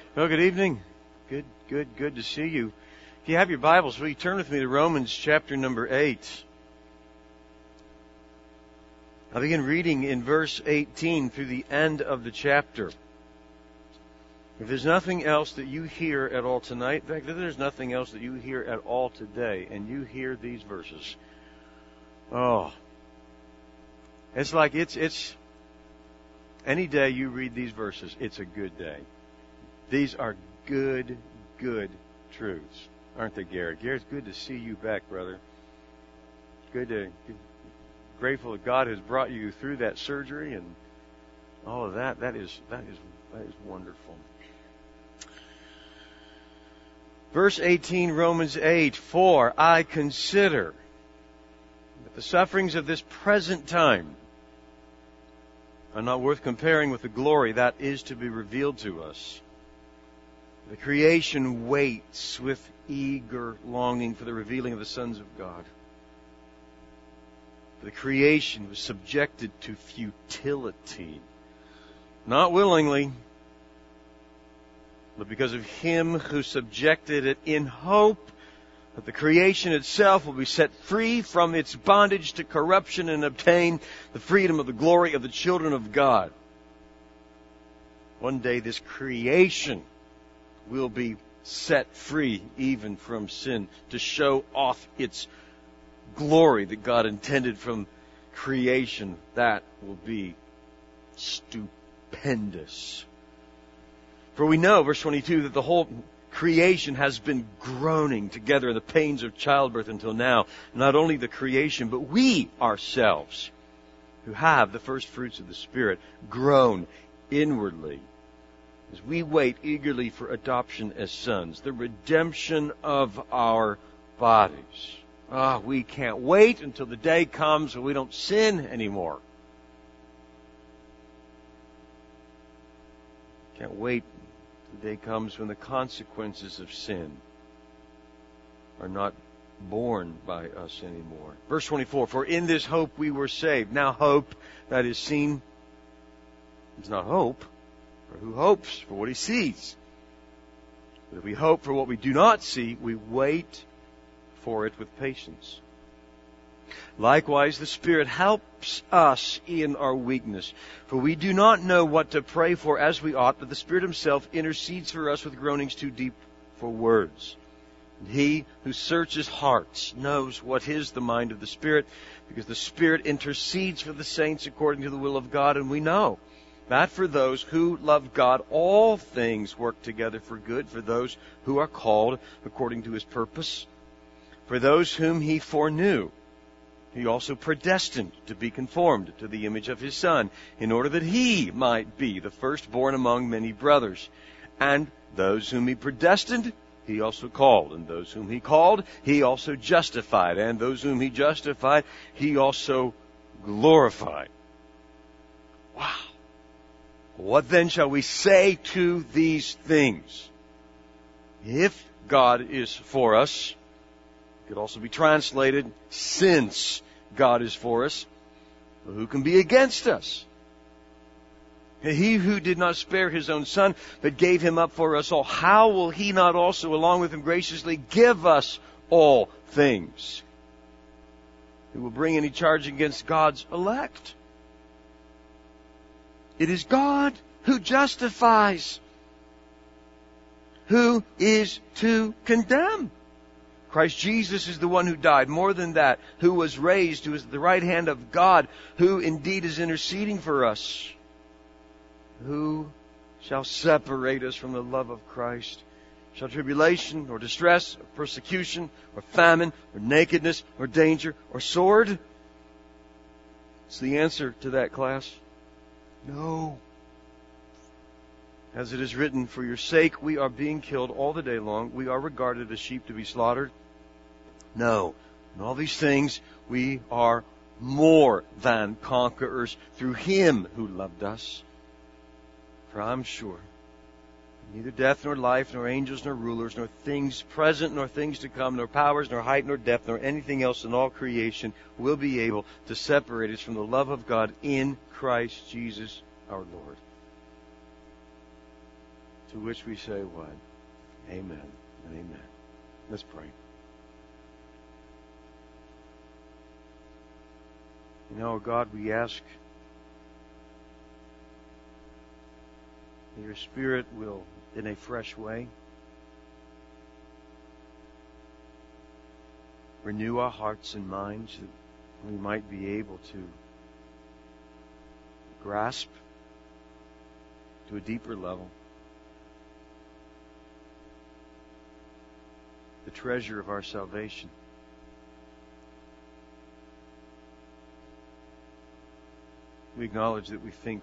Well, good evening. Good to see you. If you have your Bibles, will you turn with me to Romans chapter number 8? I'll begin reading in verse 18 through the end of the chapter. If there's nothing else that you hear at all tonight, in fact, if there's nothing else that you hear at all today, and you hear these verses, it's like it's any day you read these verses, it's a good day. These are good truths. Aren't they, Garrett? Garrett, it's good to see you back, brother. Grateful that God has brought you through that surgery and all of that. That is wonderful. Verse 18, Romans 8, For I consider that the sufferings of this present time are not worth comparing with the glory that is to be revealed to us. The creation waits with eager longing for the revealing of the sons of God. The creation was subjected to futility, not willingly, but because of Him who subjected it, in hope that the creation itself will be set free from its bondage to corruption and obtain the freedom of the glory of the children of God. One day this creation will be set free even from sin to show off its glory that God intended from creation. That will be stupendous. For we know, verse 22, that the whole creation has been groaning together in the pains of childbirth until now. Not only the creation, but we ourselves, who have the first fruits of the Spirit, groan inwardly as we wait eagerly for adoption as sons, the redemption of our bodies. We can't wait until the day comes when we don't sin anymore. Can't wait until the day comes when the consequences of sin are not borne by us anymore. Verse 24, For in this hope we were saved. Now hope that is seen is not hope. For who hopes for what he sees? But if we hope for what we do not see, we wait for it with patience. Likewise, the Spirit helps us in our weakness. For we do not know what to pray for as we ought, but the Spirit Himself intercedes for us with groanings too deep for words. And He who searches hearts knows what is the mind of the Spirit, because the Spirit intercedes for the saints according to the will of God, and we know that for those who love God, all things work together for good, for those who are called according to His purpose. For those whom He foreknew, He also predestined to be conformed to the image of His Son, in order that He might be the firstborn among many brothers. And those whom He predestined, He also called. And those whom He called, He also justified. And those whom He justified, He also glorified. Wow. What then shall we say to these things? If God is for us, it could also be translated, since God is for us, who can be against us? He who did not spare His own Son, but gave Him up for us all, how will He not also, along with Him, graciously give us all things? Who will bring any charge against God's elect? It is God who justifies. Who is to condemn? Christ Jesus is the one who died. More than that, who was raised, who is at the right hand of God, who indeed is interceding for us. Who shall separate us from the love of Christ? Shall tribulation, or distress, or persecution, or famine, or nakedness, or danger, or sword? It's the answer to that, class. No. As it is written, For your sake we are being killed all the day long. We are regarded as sheep to be slaughtered. No. In all these things we are more than conquerors through Him who loved us. For I'm sure neither death nor life, nor angels nor rulers, nor things present nor things to come, nor powers, nor height, nor depth, nor anything else in all creation will be able to separate us from the love of God in Christ Jesus our Lord. To which we say what? Amen and amen. Let's pray. God, we ask that your Spirit will, in a fresh way, renew our hearts and minds that we might be able to grasp to a deeper level the treasure of our salvation. We acknowledge that we think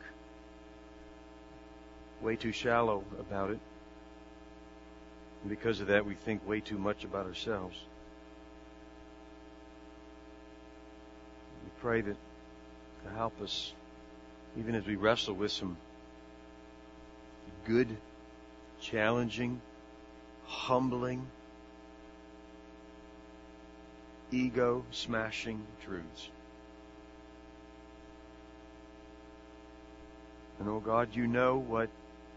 way too shallow about it. And because of that, we think way too much about ourselves. We pray that to help us, even as we wrestle with some good, challenging, humbling, ego-smashing truths. And, oh God, you know what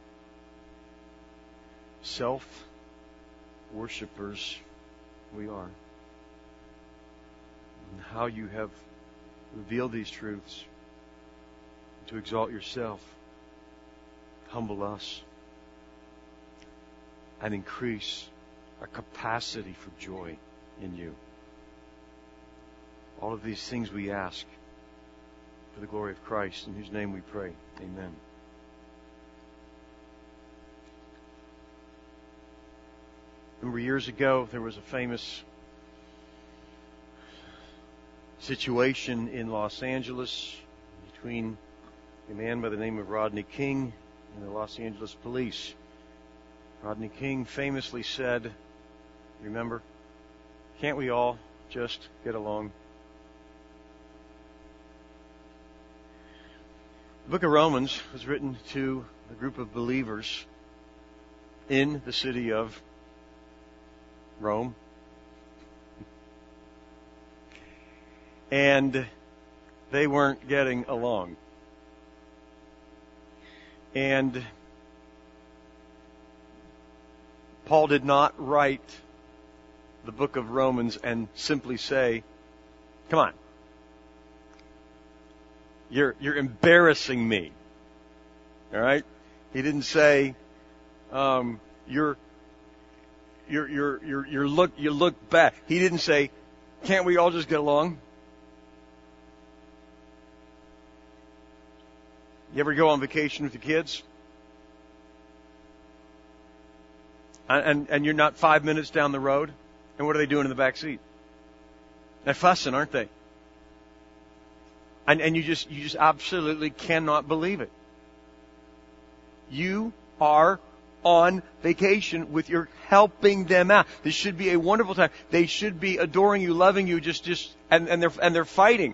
self-worshippers we are. And how you have revealed these truths to exalt yourself, humble us, and increase our capacity for joy in you. All of these things we ask for the glory of Christ, in whose name we pray. Amen. Remember years ago, there was a famous situation in Los Angeles between a man by the name of Rodney King and the Los Angeles police. Rodney King famously said, remember, can't we all just get along? The book of Romans was written to a group of believers in the city of Rome. And they weren't getting along. And Paul did not write the book of Romans and simply say, come on, you're embarrassing me. All right? He didn't say, you look bad. He didn't say, can't we all just get along? You ever go on vacation with your kids? And you're not 5 minutes down the road? And what are they doing in the back seat? They're fussing, aren't they? And you just absolutely cannot believe it. You are on vacation with your helping them out. This should be a wonderful time. They should be adoring you, loving you, and they're fighting.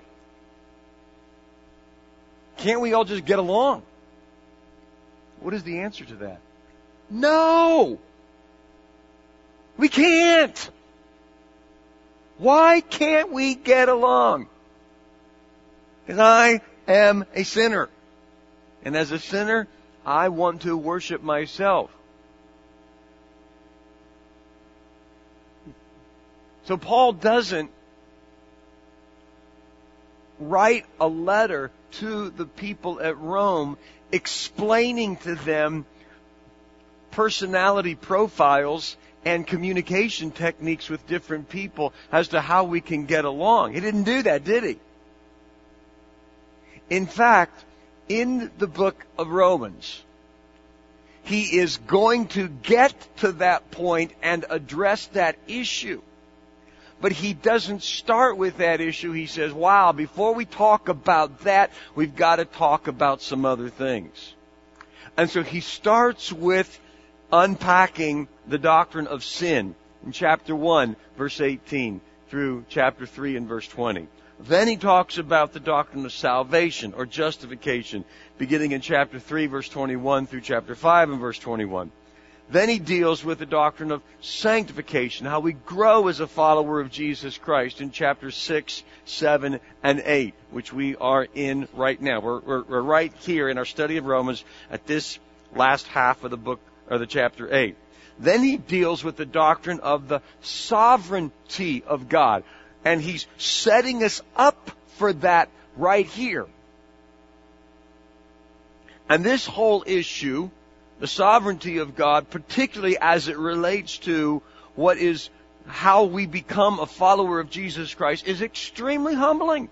Can't we all just get along? What is the answer to that? No! We can't! Why can't we get along? Because I am a sinner. And as a sinner, I want to worship myself. So Paul doesn't write a letter to the people at Rome explaining to them personality profiles and communication techniques with different people as to how we can get along. He didn't do that, did he? In fact, in the book of Romans, he is going to get to that point and address that issue. But he doesn't start with that issue. He says, wow, before we talk about that, we've got to talk about some other things. And so he starts with unpacking the doctrine of sin in chapter 1, verse 18, through chapter 3 and verse 20. Then he talks about the doctrine of salvation or justification, beginning in chapter 3, verse 21 through chapter 5 and verse 21. Then he deals with the doctrine of sanctification, how we grow as a follower of Jesus Christ in chapters 6, 7, and 8, which we are in right now. We're right here in our study of Romans at this last half of the book or the chapter 8. Then he deals with the doctrine of the sovereignty of God. And he's setting us up for that right here. And this whole issue, the sovereignty of God, particularly as it relates to how we become a follower of Jesus Christ, is extremely humbling.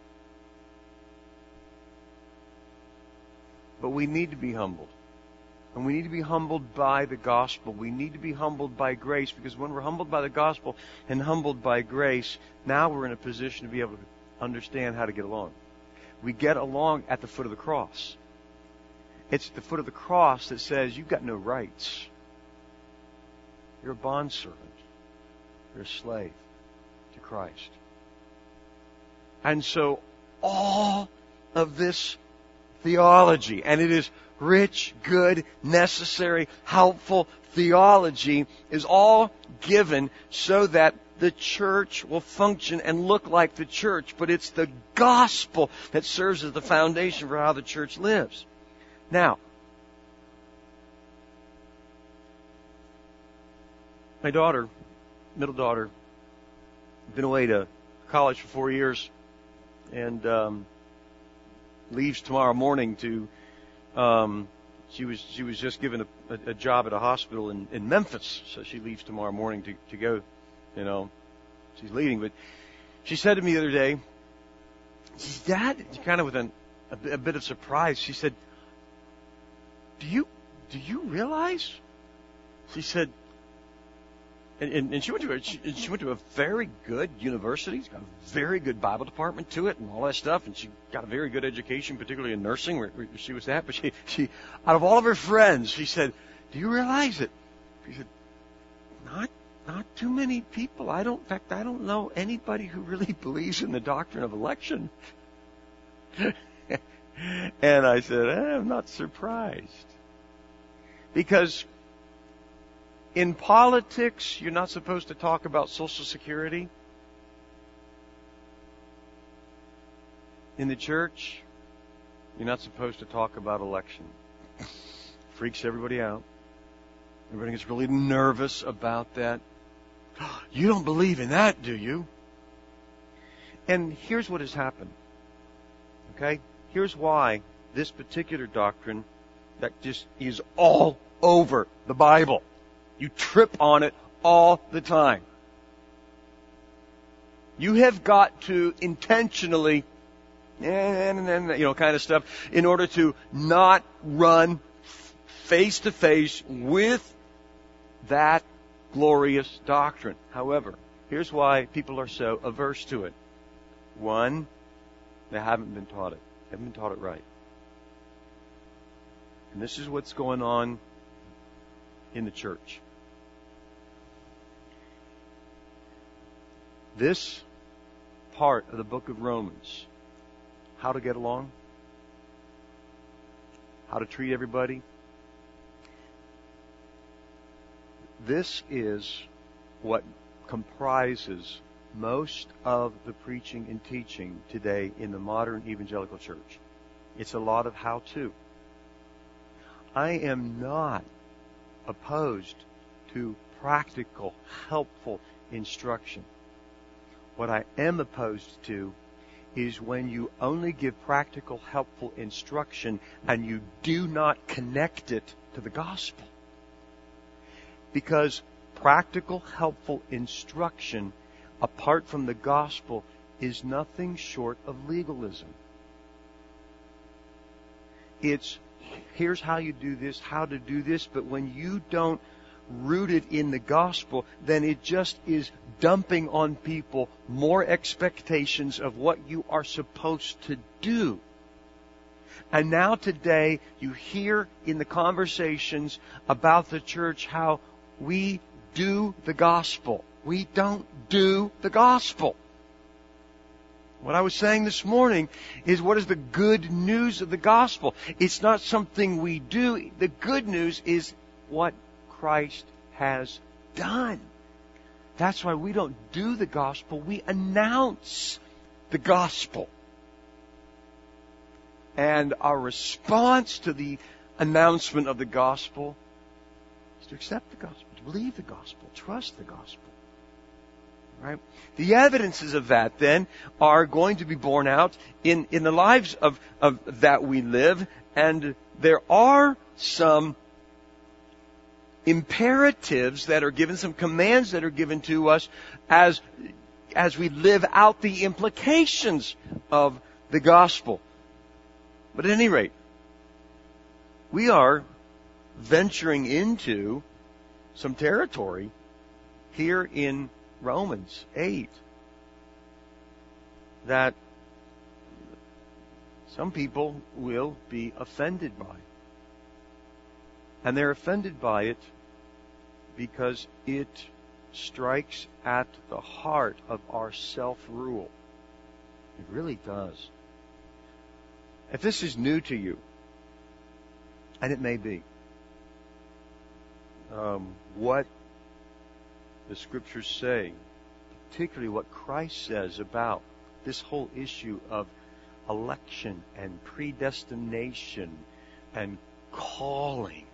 But we need to be humbled. And we need to be humbled by the gospel. We need to be humbled by grace, because when we're humbled by the gospel and humbled by grace, now we're in a position to be able to understand how to get along. We get along at the foot of the cross. It's the foot of the cross that says you've got no rights. You're a bondservant. You're a slave to Christ. And so all of this theology, and it is rich, good, necessary, helpful theology, is all given so that the church will function and look like the church. But it's the gospel that serves as the foundation for how the church lives. Now, my daughter, middle daughter, been away to college for 4 years, and leaves tomorrow morning to. She was just given a job at a hospital in Memphis, so she leaves tomorrow morning to go. You know, she's leaving. But she said to me the other day, she said, "Dad," kind of with a bit of surprise, she said, "Do you realize?" She said, and she went to a very good university. She's got a very good Bible department to it and all that stuff. And she got a very good education, particularly in nursing, where she was at. But she, out of all of her friends, she said, "Do you realize it?" She said, Not too many people. In fact, I don't know anybody who really believes in the doctrine of election." And I said, I'm not surprised. Because in politics, you're not supposed to talk about Social Security. In the church, you're not supposed to talk about election. Freaks everybody out. Everybody gets really nervous about that. You don't believe in that, do you? And here's what has happened. Okay? Here's why this particular doctrine that just is all over the Bible. You trip on it all the time. You have got to intentionally, kind of stuff, in order to not run face to face with that glorious doctrine. However, here's why people are so averse to it. One, they haven't been taught it. They haven't been taught it right. And this is what's going on in the church. This part of the book of Romans, how to get along, how to treat everybody, this is what comprises most of the preaching and teaching today in the modern evangelical church. It's a lot of how-to. I am not opposed to practical, helpful instruction. What I am opposed to is when you only give practical, helpful instruction and you do not connect it to the gospel. Because practical, helpful instruction apart from the gospel is nothing short of legalism. It's, here's how you do this, how to do this, but when you don't root it in the gospel, then it just is dumping on people more expectations of what you are supposed to do. And now today, you hear in the conversations about the church how we do the gospel. We don't do the gospel. What I was saying this morning is, what is the good news of the gospel? It's not something we do. The good news is what Christ has done. That's why we don't do the gospel. We announce the gospel. And our response to the announcement of the gospel is to accept the gospel, to believe the gospel, trust the gospel. Right? The evidences of that then are going to be borne out in the lives of that we live, and there are some imperatives that are given, some commands that are given to us as we live out the implications of the gospel. But at any rate, we are venturing into some territory here in Romans 8 that some people will be offended by. And they're offended by it because it strikes at the heart of our self-rule. It really does. If this is new to you, and it may be, what the Scriptures say, particularly what Christ says about this whole issue of election and predestination and calling,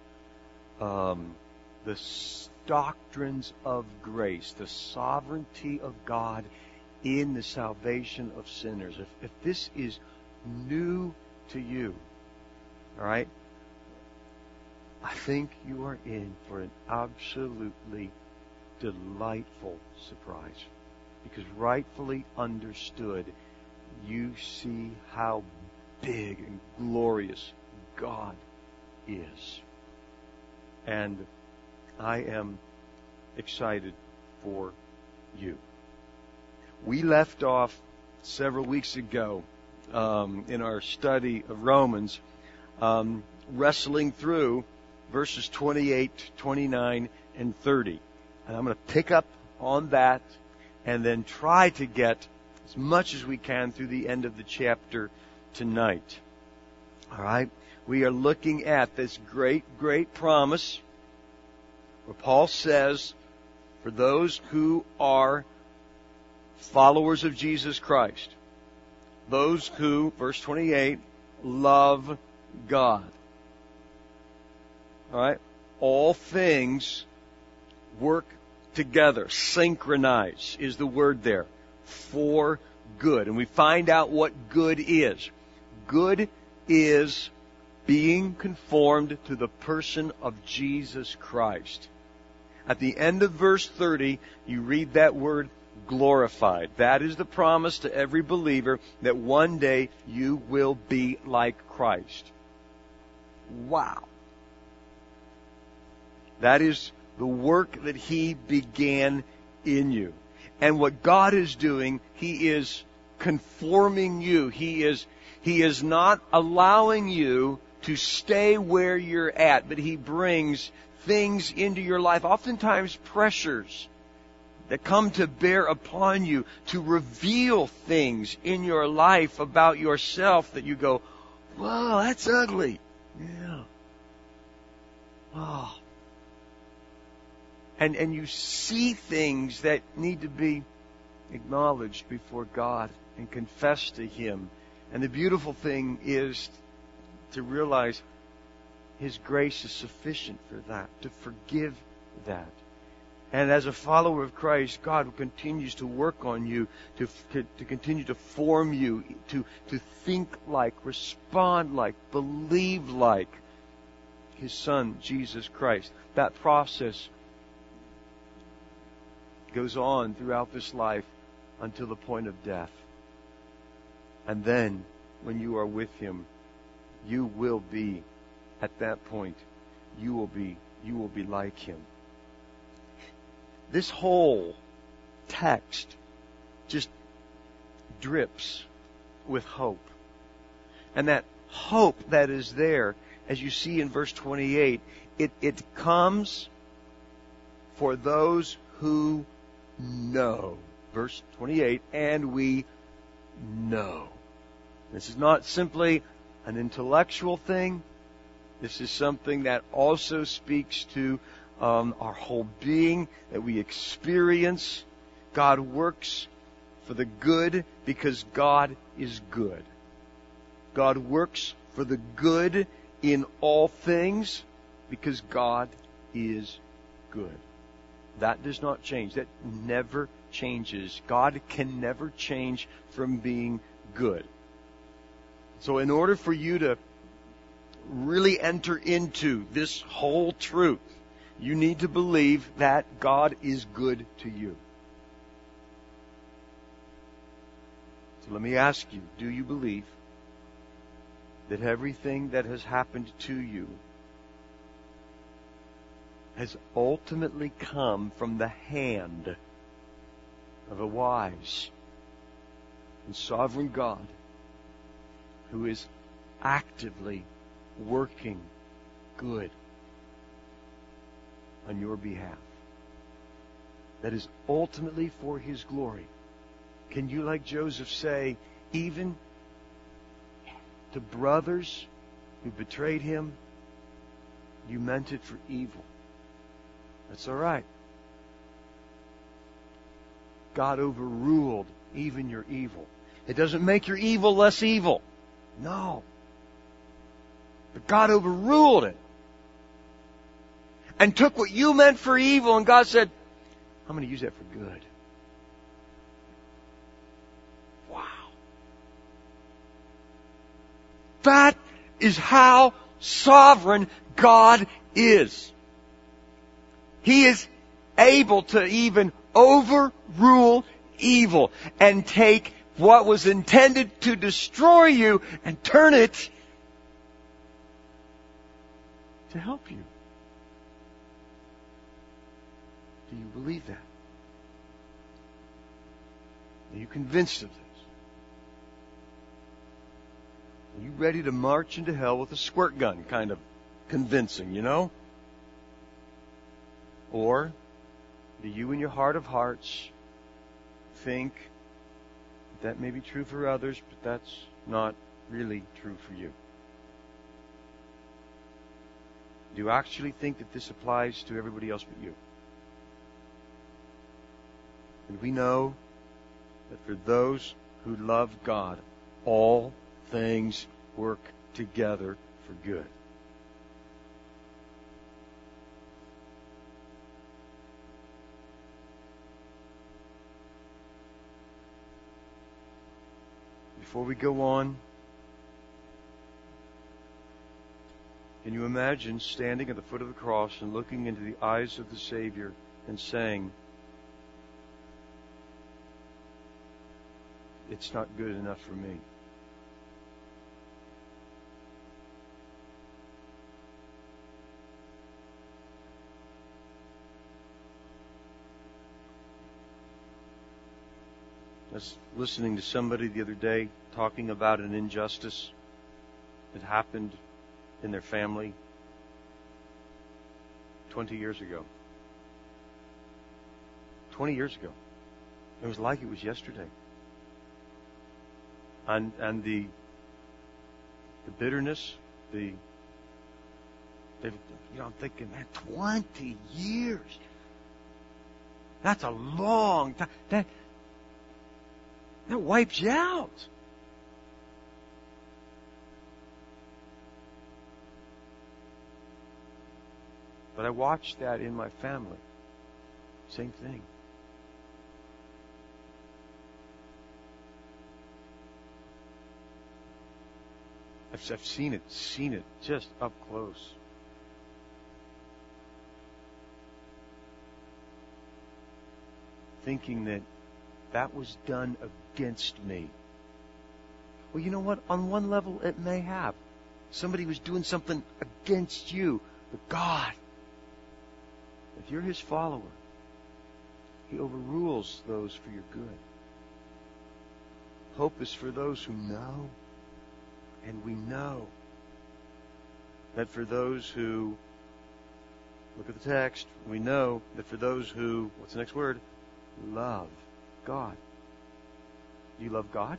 the doctrines of grace, the sovereignty of God in the salvation of sinners. If this is new to you, all right, I think you are in for an absolutely delightful surprise. Because rightfully understood, you see how big and glorious God is. And I am excited for you. We left off several weeks ago in our study of Romans, wrestling through verses 28, 29, and 30. And I'm going to pick up on that and then try to get as much as we can through the end of the chapter tonight. All right? We are looking at this great, great promise where Paul says, for those who are followers of Jesus Christ, those who, verse 28, love God. All right? All things work together. Synchronize is the word there. For good. And we find out what good is. Good is being conformed to the person of Jesus Christ. At the end of verse 30, you read that word glorified. That is the promise to every believer that one day you will be like Christ. Wow. That is the work that He began in you. And what God is doing, He is conforming you. He is not allowing you to stay where you're at, but He brings things into your life, oftentimes pressures that come to bear upon you to reveal things in your life about yourself that you go, whoa, that's ugly. Yeah. Oh. And you see things that need to be acknowledged before God and confessed to Him. And the beautiful thing is to realize His grace is sufficient for that, to forgive that. And as a follower of Christ, God continues to work on you, to continue to form you, to think like, respond like, believe like His Son, Jesus Christ. That process goes on throughout this life until the point of death. And then, when you are with Him, you will be, at that point, you will be like Him. This whole text just drips with hope. And that hope that is there, as you see in verse 28, it comes for those who know. Verse 28, and we know. This is not simply an intellectual thing. This is something that also speaks to our whole being, that we experience. God works for the good because God is good. God works for the good in all things because God is good. That does not change. That never changes. God can never change from being good. So in order for you to really enter into this whole truth, you need to believe that God is good to you. So let me ask you, do you believe that everything that has happened to you has ultimately come from the hand of a wise and sovereign God who is actively working good on your behalf? That is ultimately for His glory. Can you, like Joseph, say, even to brothers who betrayed him, you meant it for evil? That's all right. God overruled even your evil. It doesn't make your evil less evil. No. But God overruled it. And took what you meant for evil, and God said, I'm going to use that for good. Wow. That is how sovereign God is. He is able to even overrule evil and take what was intended to destroy you and turn it to help you. Do you believe that? Are you convinced of this? Are you ready to march into hell with a squirt gun? Kind of convincing, you know? Or do you in your heart of hearts think that may be true for others, but that's not really true for you? Do you actually think that this applies to everybody else but you? And we know that for those who love God, all things work together for good. Before we go on, can you imagine standing at the foot of the cross and looking into the eyes of the Savior and saying, it's not good enough for me? I was listening to somebody the other day talking about an injustice that happened in their family 20 years ago. 20 years ago. It was like it was yesterday. And the bitterness, I'm thinking, man, 20 years. That's a long time. That wipes you out. But I watched that in my family. Same thing. I've seen it just up close. Thinking that was done against me. Well, you know what? On one level, it may have. Somebody was doing something against you. But God, if you're His follower, He overrules those for your good. Hope is for those who know. And we know that for those who, look at the text, we know that for those who, what's the next word? Love God. Do you love God?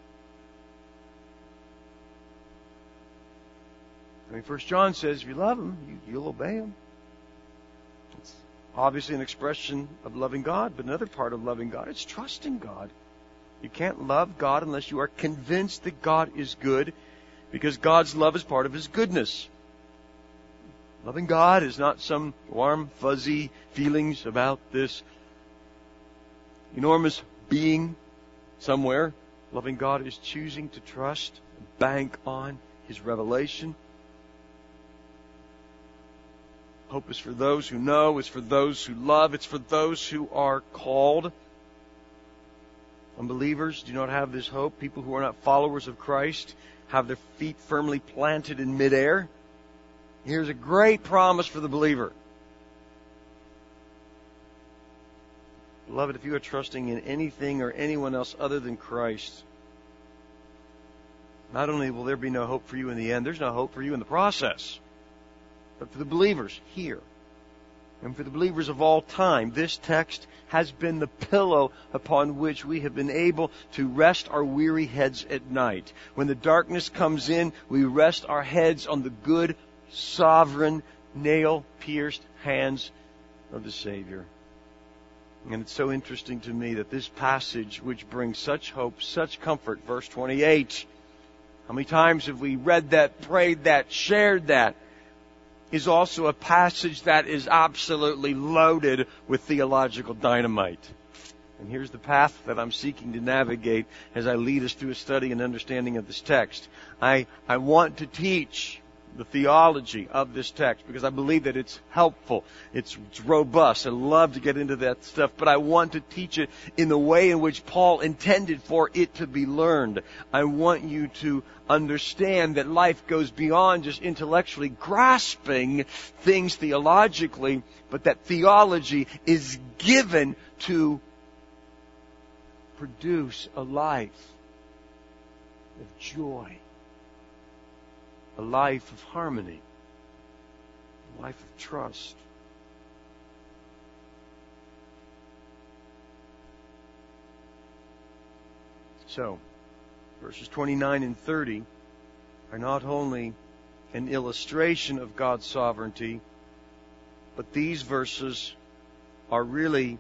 I mean, 1 John says if you love Him, you'll obey Him. It's obviously an expression of loving God, but another part of loving God is trusting God. You can't love God unless you are convinced that God is good, because God's love is part of His goodness. Loving God is not some warm, fuzzy feelings about this enormous being somewhere. Loving God is choosing to trust, bank on His revelation. Hope is for those who know, it's for those who love, it's for those who are called. Unbelievers do not have this hope. People who are not followers of Christ have their feet firmly planted in midair. Here's a great promise for the believer. Beloved, if you are trusting in anything or anyone else other than Christ, not only will there be no hope for you in the end, there's no hope for you in the process. But for the believers here, and for the believers of all time, this text has been the pillow upon which we have been able to rest our weary heads at night. When the darkness comes in, we rest our heads on the good, sovereign, nail-pierced hands of the Savior. And it's so interesting to me that this passage, which brings such hope, such comfort, verse 28, how many times have we read that, prayed that, shared that, is also a passage that is absolutely loaded with theological dynamite. And here's the path that I'm seeking to navigate as I lead us through a study and understanding of this text. I want to teach the theology of this text because I believe that it's helpful. It's robust. I love to get into that stuff, but I want to teach it in the way in which Paul intended for it to be learned. I want you to understand that life goes beyond just intellectually grasping things theologically, but that theology is given to produce a life of joy, a life of harmony, a life of trust. So, verses 29 and 30 are not only an illustration of God's sovereignty, but these verses are really,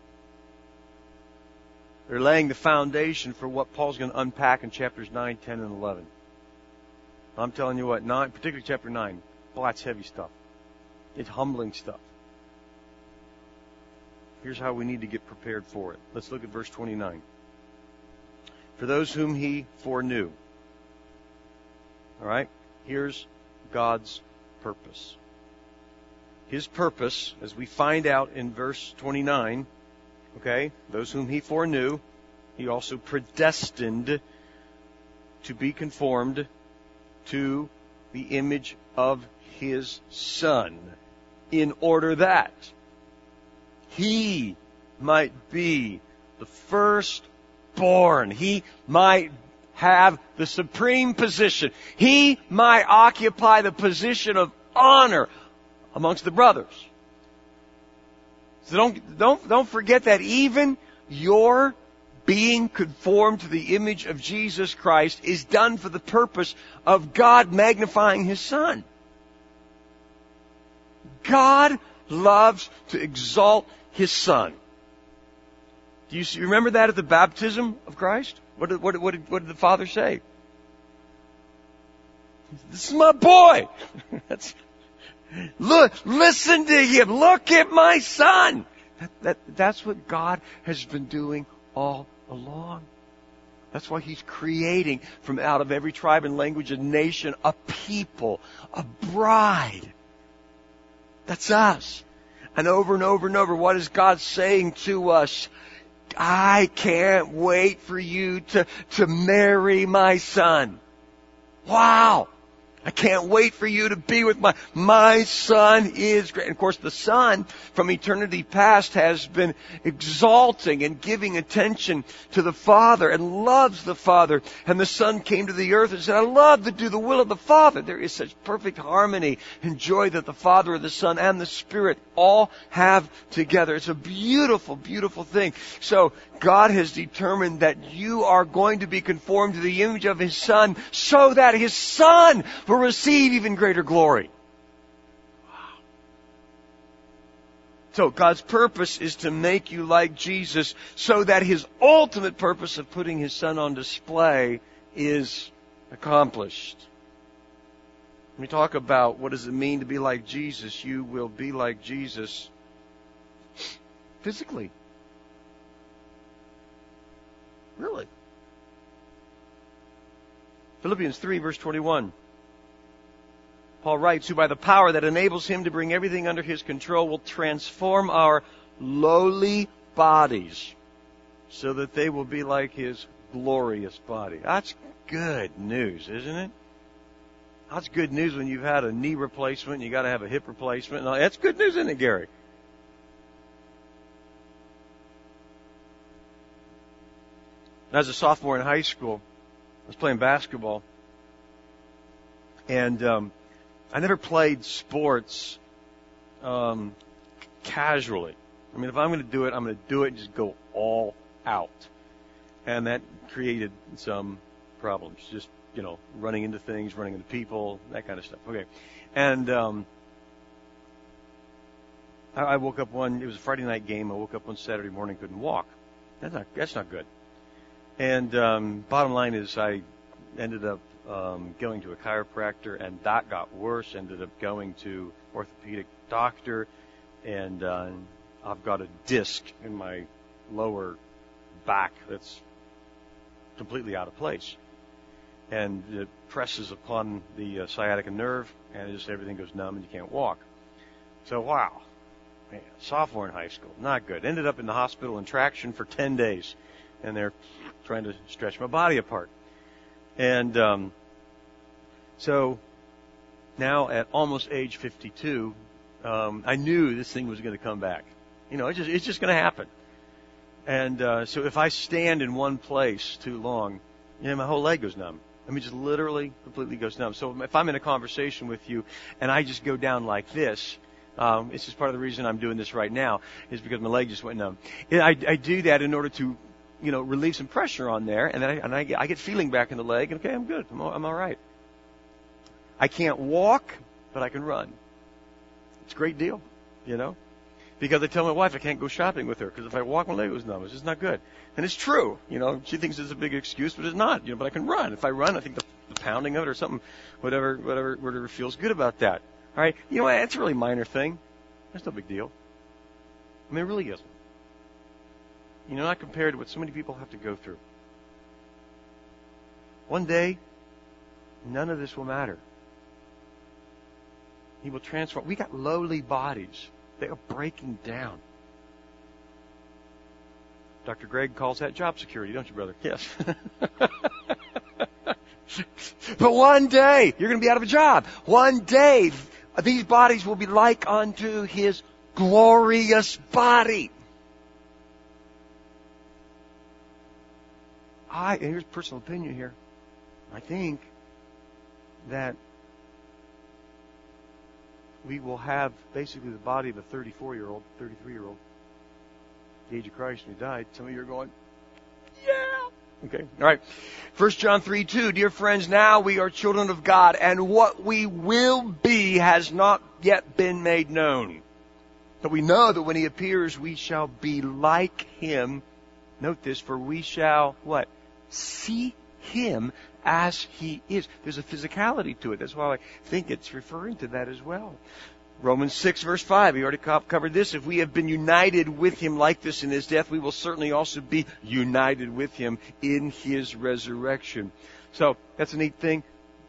they're laying the foundation for what Paul's going to unpack in chapters 9, 10, and 11. I'm telling you what, particularly chapter 9, boy, that's heavy stuff. It's humbling stuff. Here's how we need to get prepared for it. Let's look at verse 29. For those whom He foreknew. All right? Here's God's purpose. His purpose, as we find out in verse 29, okay, those whom He foreknew, He also predestined to be conformed to the image of His Son, in order that He might be the firstborn. He might have the supreme position. He might occupy the position of honor amongst the brothers. So don't forget that even your being conformed to the image of Jesus Christ is done for the purpose of God magnifying His Son. God loves to exalt His Son. Do you remember that at the baptism of Christ? What did the Father say? This is my boy. Look, listen to him. Look at my son. That's what God has been doing all along. That's why He's creating from out of every tribe and language and nation a people, a bride. That's us. And over and over and over, what is God saying to us? I can't wait for you to marry my son. Wow! I can't wait for you to be with my son is great. And of course, the Son from eternity past has been exalting and giving attention to the Father and loves the Father. And the Son came to the earth and said, I love to do the will of the Father. There is such perfect harmony and joy that the Father, the Son, and the Spirit all have together. It's a beautiful, beautiful thing. So God has determined that you are going to be conformed to the image of His Son so that His Son will receive even greater glory. Wow. So God's purpose is to make you like Jesus so that His ultimate purpose of putting His Son on display is accomplished. When we talk about what does it mean to be like Jesus, you will be like Jesus physically. Really. Philippians 3, verse 21. Paul writes, who by the power that enables him to bring everything under his control will transform our lowly bodies so that they will be like his glorious body. That's good news, isn't it? That's good news when you've had a knee replacement and you got to have a hip replacement. No, that's good news, isn't it, Gary? As a sophomore in high school, I was playing basketball, and I never played sports casually. I mean, if I'm going to do it, I'm going to do it and just go all out. And that created some problems, just, running into things, running into people, that kind of stuff. Okay. And I woke up it was a Friday night game. I woke up one Saturday morning, couldn't walk. That's not good. And bottom line is I ended up going to a chiropractor, and that got worse. Ended up going to orthopedic doctor, and I've got a disc in my lower back that's completely out of place. And it presses upon the sciatica nerve, and just everything goes numb and you can't walk. So, wow. Man, sophomore in high school, not good. Ended up in the hospital in traction for 10 days, and they're trying to stretch my body apart. And so now at almost age 52, I knew this thing was going to come back. It's just going to happen. And so if I stand in one place too long, my whole leg goes numb. I mean, just literally, completely goes numb. So if I'm in a conversation with you and I just go down like this, this is part of the reason I'm doing this right now, is because my leg just went numb. I do that in order to, relieve some pressure on there, and then I get feeling back in the leg, and okay, I'm good. I'm all right. I can't walk, but I can run. It's a great deal, because I tell my wife I can't go shopping with her because if I walk, my leg goes numb. It's just not good. And it's true. She thinks it's a big excuse, but it's not. But I can run. If I run, I think the pounding of it or something, whatever feels good about that. All right. It's a really minor thing. That's no big deal. I mean, it really isn't. Not compared to what so many people have to go through. One day, none of this will matter. He will transform. We got lowly bodies. They are breaking down. Dr. Greg calls that job security, don't you, brother? Yes. But one day, you're going to be out of a job. One day, these bodies will be like unto his glorious body. And here's personal opinion here. I think that we will have basically the body of a 34-year-old, 33-year-old, the age of Christ when he died. Some of you are going, yeah. Okay, all right. 1 John 3:2, dear friends, now we are children of God, and what we will be has not yet been made known. But we know that when he appears, we shall be like him. Note this, for we shall, what? See him as he is. There's a physicality to it. That's why I think it's referring to that as well. Romans 6, verse 5, we already covered this. If we have been united with him like this in his death, we will certainly also be united with him in his resurrection. So, that's a neat thing.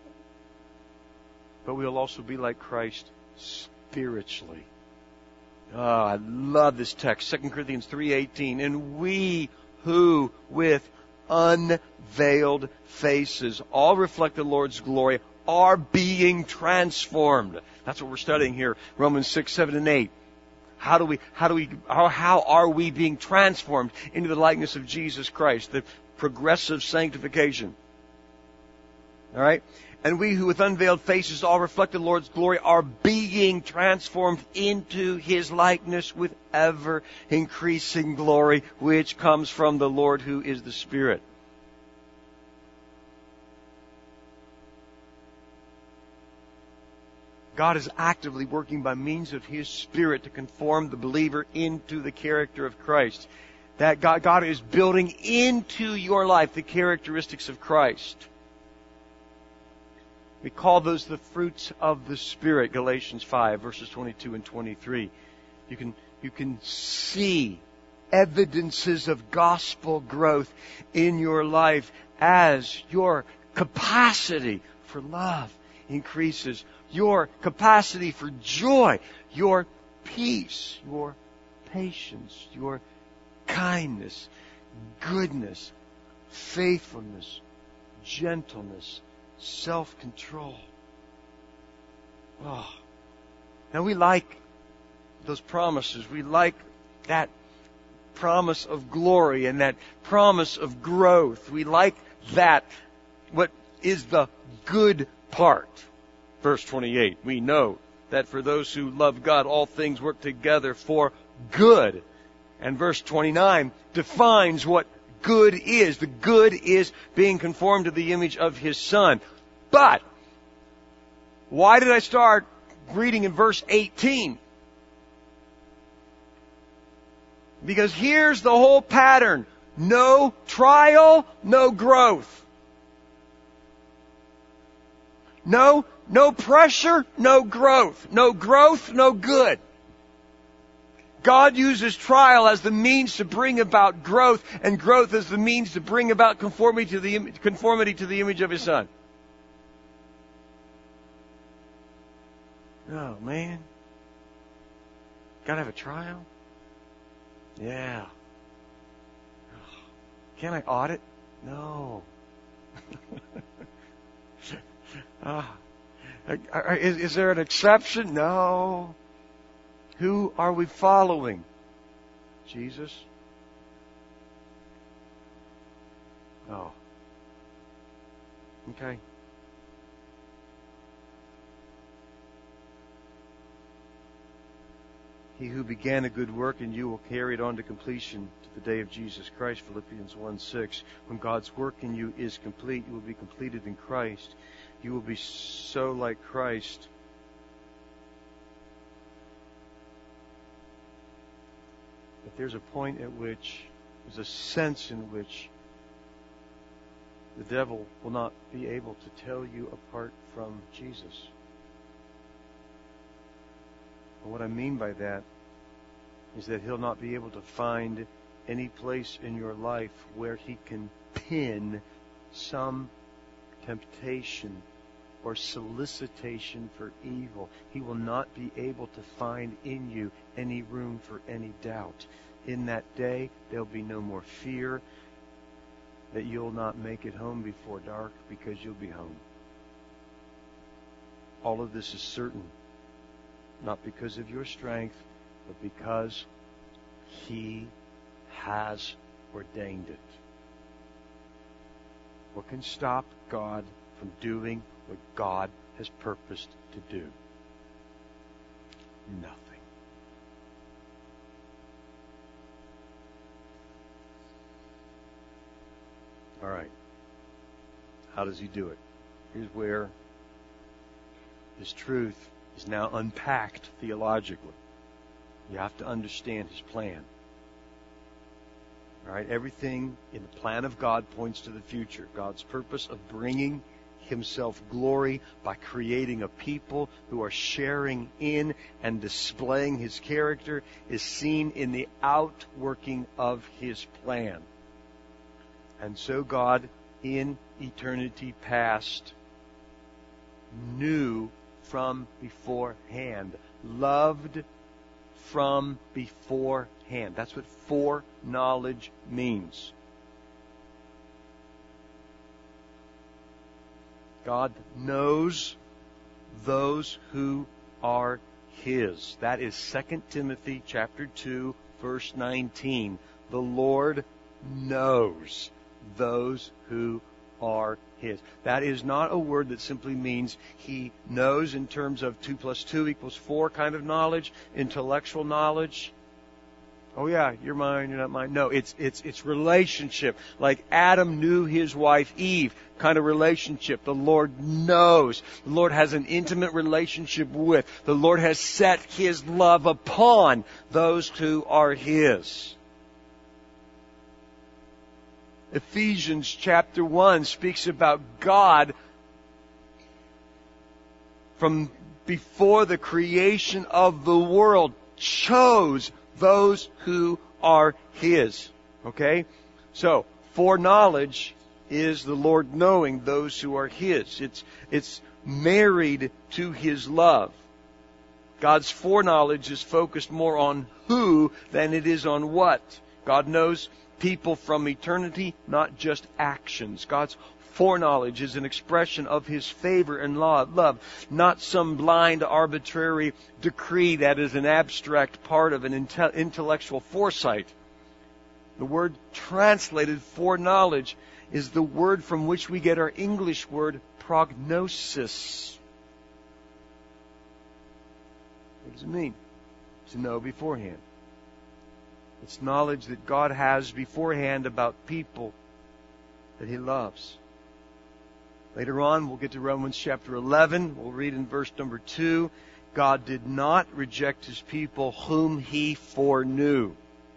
But we'll also be like Christ spiritually. Oh, I love this text. 2 Corinthians 3:18. And we who with unveiled faces all reflect the Lord's glory are being transformed. That's what we're studying here. Romans 6, 7, and 8. How are we being transformed into the likeness of Jesus Christ? The progressive sanctification. All right? And we who with unveiled faces all reflect the Lord's glory are being transformed into his likeness with ever increasing glory, which comes from the Lord who is the Spirit. God is actively working by means of his Spirit to conform the believer into the character of Christ. That God is building into your life the characteristics of Christ. We call those the fruits of the Spirit, Galatians 5, verses 22 and 23. You can see evidences of gospel growth in your life as your capacity for love increases, your capacity for joy, your peace, your patience, your kindness, goodness, faithfulness, gentleness, self-control. Oh. Now we like those promises. We like that promise of glory and that promise of growth. We like that, what is the good part. Verse 28, we know that for those who love God, all things work together for good. And verse 29 defines what good is. The good is being conformed to the image of His Son. But, why did I start reading in verse 18? Because here's the whole pattern. No trial, no growth. No pressure, no growth. No growth, no good. God uses trial as the means to bring about growth, and growth as the means to bring about conformity to the image of His Son. Oh, man. Gotta have a trial? Yeah. Can I audit? No. Is there an exception? No. Who are we following? Jesus? Oh. Okay. He who began a good work in you will carry it on to completion to the day of Jesus Christ, Philippians 1:6. When God's work in you is complete, you will be completed in Christ. You will be so like Christ. But there's a point at which, there's a sense in which the devil will not be able to tell you apart from Jesus. And what I mean by that is that he'll not be able to find any place in your life where he can pin some temptation or solicitation for evil. He will not be able to find in you any room for any doubt. In that day, there'll be no more fear that you'll not make it home before dark, because you'll be home. All of this is certain, not because of your strength, but because He has ordained it. What can stop God from doing what God has purposed to do? Nothing. All right. How does He do it? Here's where His truth is now unpacked theologically. You have to understand His plan. All right, everything in the plan of God points to the future. God's purpose of bringing Himself glory by creating a people who are sharing in and displaying His character is seen in the outworking of His plan. And so God, in eternity past, knew from beforehand, loved from beforehand. That's what foreknowledge means. God knows those who are His. That is 2 Timothy chapter 2, verse 19. The Lord knows those who are His. That is not a word that simply means He knows in terms of 2 + 2 = 4 kind of knowledge, intellectual knowledge. Oh yeah, you're mine, you're not mine. No, it's relationship. Like Adam knew his wife Eve kind of relationship. The Lord knows. The Lord has an intimate relationship with. The Lord has set His love upon those who are His. Ephesians chapter 1 speaks about God from before the creation of the world, chose those who are His. Okay? So, foreknowledge is the Lord knowing those who are His. It's married to His love. God's foreknowledge is focused more on who than it is on what. God knows people from eternity, not just actions. God's foreknowledge is an expression of His favor and love, not some blind, arbitrary decree that is an abstract part of an intellectual foresight. The word translated foreknowledge is the word from which we get our English word prognosis. What does it mean? To know beforehand. It's knowledge that God has beforehand about people that He loves. Later on, we'll get to Romans chapter 11. We'll read in verse number 2. God did not reject His people whom He foreknew.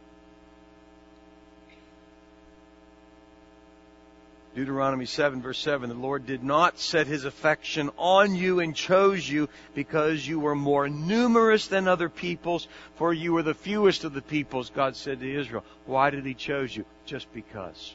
Deuteronomy 7, verse 7, the Lord did not set His affection on you and chose you because you were more numerous than other peoples, for you were the fewest of the peoples, God said to Israel. Why did He choose you? Just because.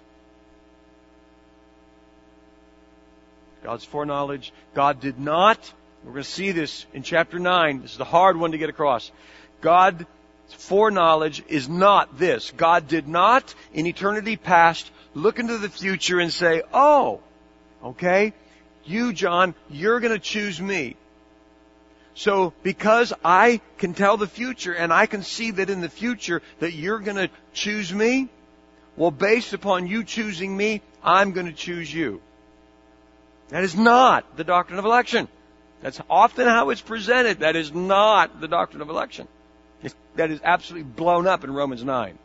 God's foreknowledge. God did not, we're going to see this in chapter 9. This is the hard one to get across. God's foreknowledge is not this. God did not, in eternity past, look into the future and say, oh, okay, you, John, you're going to choose me. So because I can tell the future and I can see that in the future that you're going to choose me, well, based upon you choosing me, I'm going to choose you. That is not the doctrine of election. That's often how it's presented. That is not the doctrine of election. That is absolutely blown up in Romans 9.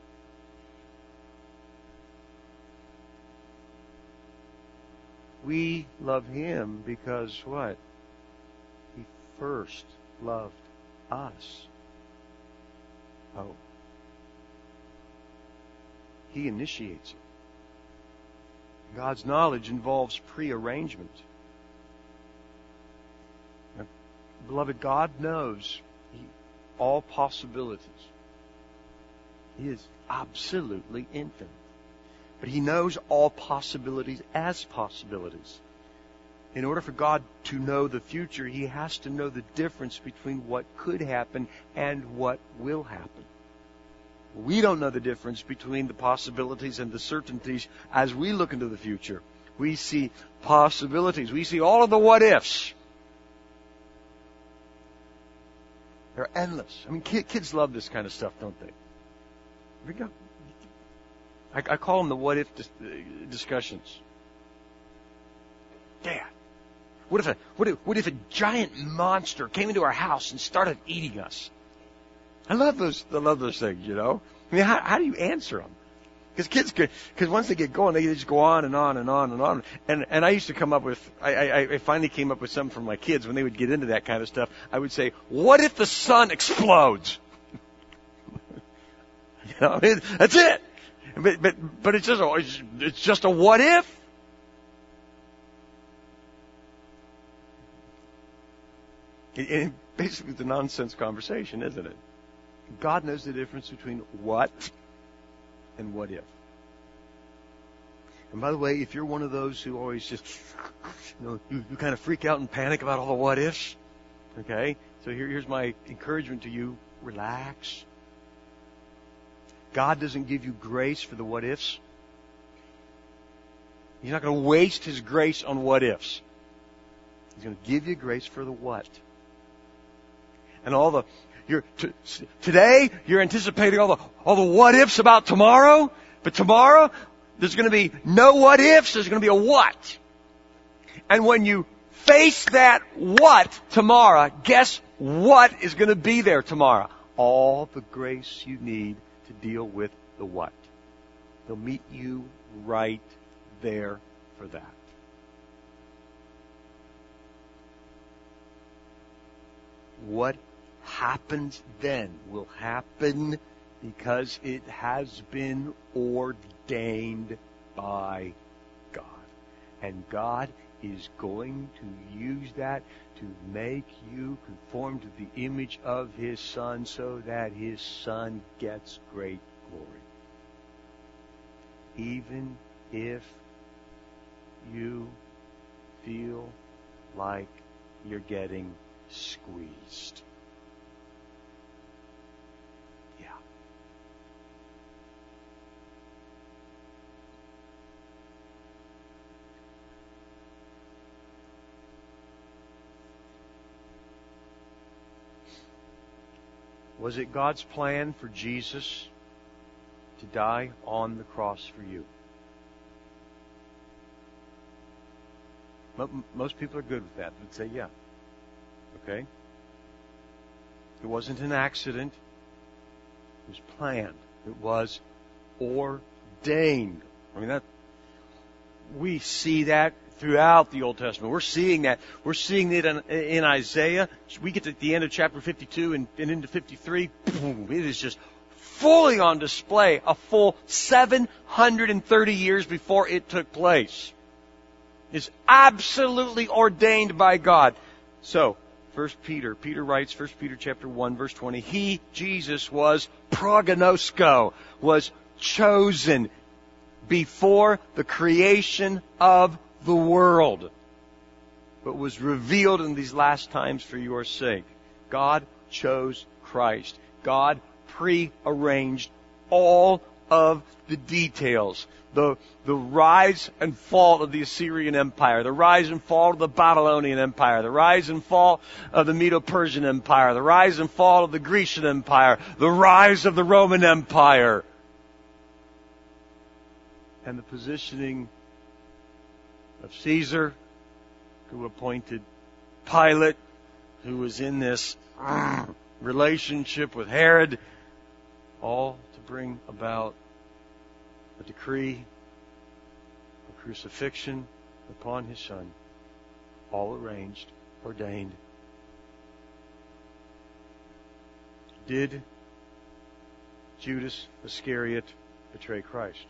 We love Him because what? He first loved us. Oh. He initiates it. God's knowledge involves prearrangement. Now, beloved, God knows all possibilities. He is absolutely infinite. But He knows all possibilities as possibilities. In order for God to know the future, He has to know the difference between what could happen and what will happen. We don't know the difference between the possibilities and the certainties as we look into the future. We see possibilities. We see all of the what-ifs. They're endless. I mean, kids love this kind of stuff, don't they? I call them the what-if discussions. Dad, what if a giant monster came into our house and started eating us? I love those things, you know. I mean, how do you answer them? Because once they get going, they just go on and on and on and on. And I used to come up with, I finally came up with something for my kids when they would get into that kind of stuff. I would say, what if the sun explodes? You know, that's it. But it's just a what if. Basically, it's a nonsense conversation, isn't it? God knows the difference between what and what if. And by the way, if you're one of those who always just, you kind of freak out and panic about all the what ifs, okay? So here's my encouragement to you: relax. God doesn't give you grace for the what ifs. He's not going to waste His grace on what ifs. He's going to give you grace for the what. And today you're anticipating all the what ifs about tomorrow, but tomorrow there's going to be no what ifs. There's going to be a what. And when you face that what tomorrow, guess what is going to be there tomorrow? All the grace you need to deal with the what. He'll meet you right there for that. What happens then will happen because it has been ordained by God. And God is going to use that to make you conform to the image of His Son so that His Son gets great glory. Even if you feel like you're getting squeezed. Yeah. Was it God's plan for Jesus to die on the cross for you? Most people are good with that. They'd say, yeah. Okay? It wasn't an accident. It was planned. It was ordained. I mean, we see that throughout the Old Testament. We're seeing that. We're seeing it in Isaiah. We get to the end of chapter 52 and into 53. Boom, it is just fully on display a full 730 years before it took place. It's absolutely ordained by God. So, Peter writes, 1 Peter chapter 1, verse 20, He, Jesus, was prognosko, was chosen before the creation of the world, but was revealed in these last times for your sake. God chose Christ. God prearranged all of the details. The rise and fall of the Assyrian Empire, the rise and fall of the Babylonian Empire, the rise and fall of the Medo-Persian Empire, the rise and fall of the Grecian Empire, the rise of the Roman Empire, and the positioning of Caesar, who appointed Pilate, who was in this relationship with Herod, all to bring about a decree of crucifixion upon His Son, all arranged, ordained. Did Judas Iscariot betray Christ?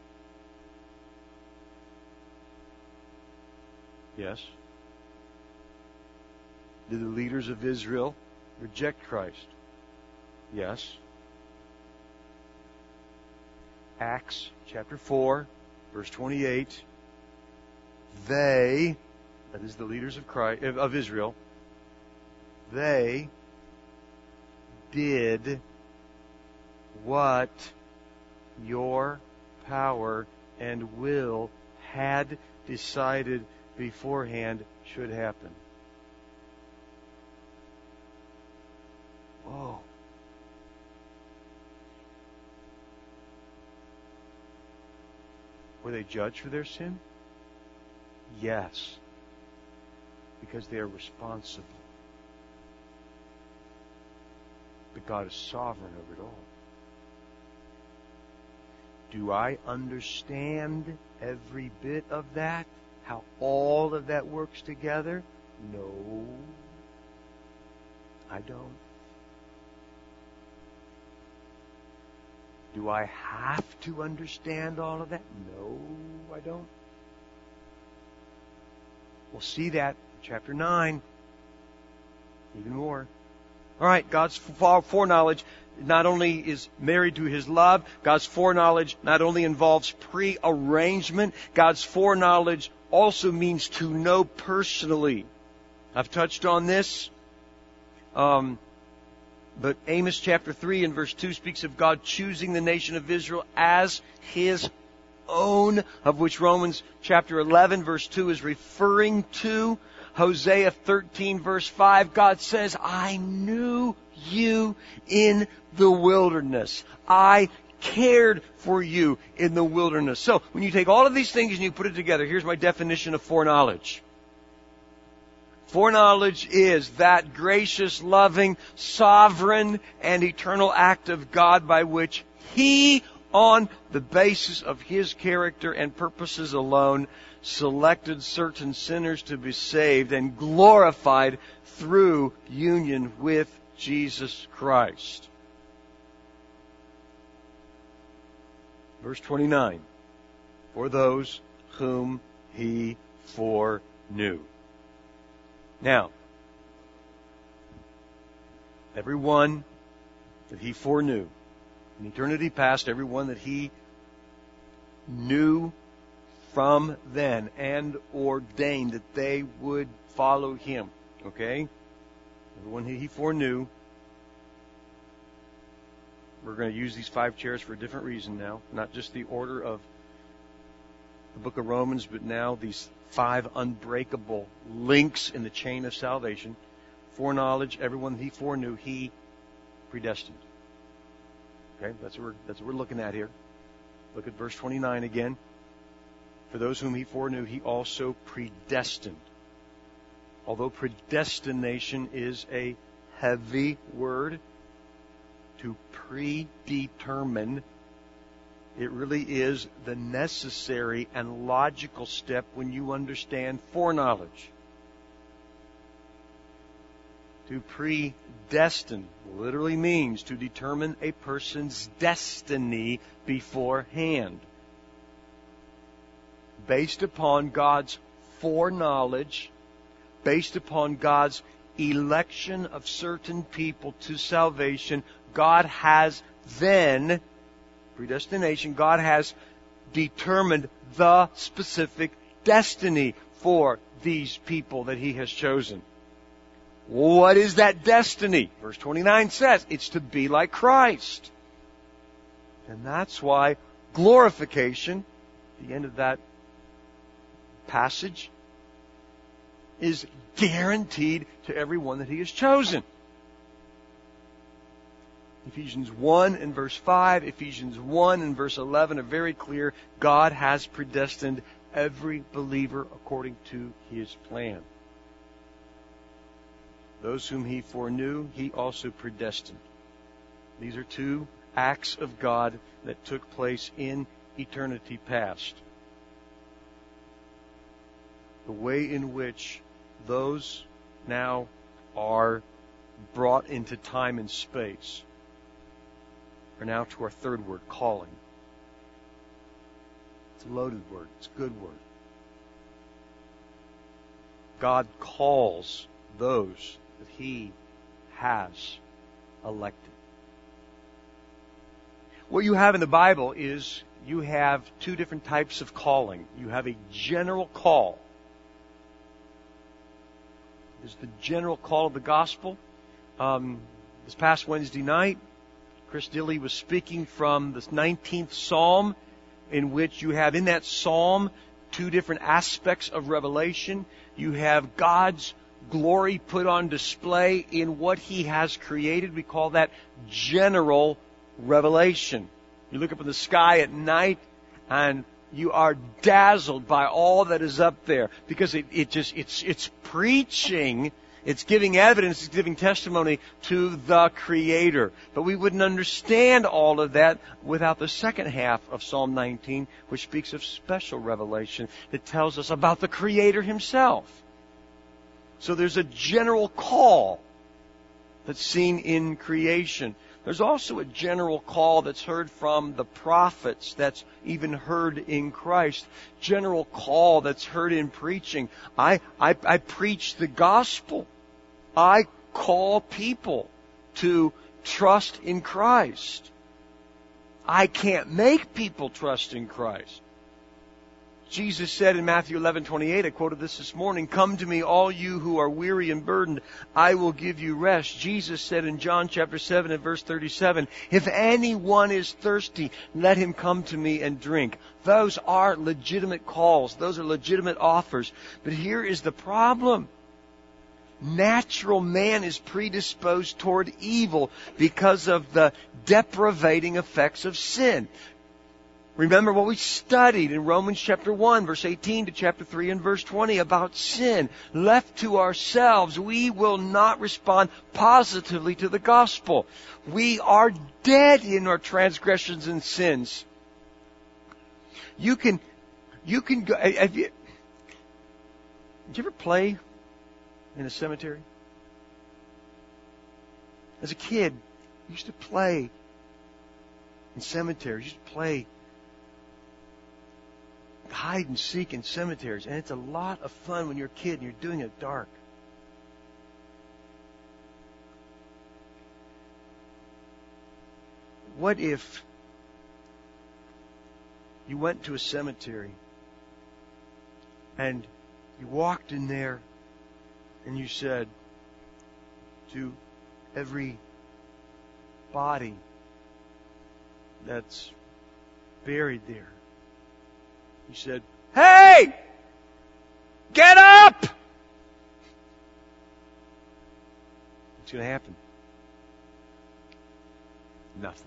Yes. Did the leaders of Israel reject Christ? Yes. Acts chapter 4, verse 28. They, that is the leaders of Israel, they did what your power and will had decided beforehand should happen. Oh. Were they judged for their sin? Yes. Because they are responsible. But God is sovereign over it all. Do I understand every bit of that? How all of that works together? No, I don't. Do I have to understand all of that? No, I don't. We'll see that in chapter 9. Even more. All right, God's foreknowledge not only is married to His love, God's foreknowledge not only involves prearrangement, God's foreknowledge also means to know personally. I've touched on this. But Amos chapter 3 and verse 2 speaks of God choosing the nation of Israel as His own, of which Romans chapter 11 verse 2 is referring to. Hosea 13 verse 5, God says, I knew you in the wilderness. I cared for you in the wilderness. So, when you take all of these things and you put it together, here's my definition of foreknowledge. Foreknowledge is that gracious, loving, sovereign, and eternal act of God by which He, on the basis of His character and purposes alone, selected certain sinners to be saved and glorified through union with Jesus Christ. Verse 29. For those whom He foreknew. foreknew. Now, everyone that he foreknew, in eternity past, everyone that he knew from then and ordained that they would follow him. Okay? Everyone he foreknew. We're going to use these 5 chairs for a different reason now. Not just the order of the book of Romans, but now these 5 unbreakable links in the chain of salvation. Foreknowledge, everyone he foreknew, he predestined. Okay? That's what we're looking at here. Look at verse 29 again. For those whom he foreknew, he also predestined. Although predestination is a heavy word, to predetermine, it really is the necessary and logical step when you understand foreknowledge. To predestine literally means to determine a person's destiny beforehand, based upon God's foreknowledge, based upon God's election of certain people to salvation. God has then, predestination, God has determined the specific destiny for these people that he has chosen. What is that destiny? Verse 29 says it's to be like Christ. And that's why glorification, the end of that passage, is guaranteed to everyone that he has chosen. Ephesians 1 and verse 5, Ephesians 1 and verse 11 are very clear. God has predestined every believer according to his plan. Those whom he foreknew, he also predestined. These are 2 acts of God that took place in eternity past. The way in which those now are brought into time and space are now to our third word, calling. It's a loaded word. It's a good word. God calls those that he has elected. What you have in the Bible is you have 2 different types of calling. You have a general call. There's the general call of the gospel. This past Wednesday night, Chris Dilley was speaking from the 19th Psalm, in which you have in that Psalm 2 different aspects of revelation. You have God's glory put on display in what he has created. We call that general revelation. You look up in the sky at night and you are dazzled by all that is up there, because it's preaching, it's giving evidence, it's giving testimony to the Creator. But we wouldn't understand all of that without the second half of Psalm 19, which speaks of special revelation that tells us about the Creator himself. So there's a general call that's seen in creation. There's also a general call that's heard from the prophets, that's even heard in Christ. General call that's heard in preaching. I preach the gospel. I call people to trust in Christ. I can't make people trust in Christ. Jesus said in Matthew 11:28, I quoted this morning, "Come to me, all you who are weary and burdened, I will give you rest." Jesus said in John chapter 7 and verse 37, "If anyone is thirsty, let him come to me and drink." Those are legitimate calls. Those are legitimate offers. But here is the problem. Natural man is predisposed toward evil because of the deprivating effects of sin. Remember what we studied in Romans chapter 1, verse 18 to chapter 3 and verse 20 about sin. Left to ourselves, we will not respond positively to the gospel. We are dead in our transgressions and sins. You can go, did you ever play in a cemetery? As a kid, I used to play in cemeteries. I used to play hide and seek in cemeteries, and it's a lot of fun when you're a kid and you're doing it dark. What if you went to a cemetery and you walked in there and you said to every body that's buried there, you said, "Hey! Get up!" What's going to happen? Nothing.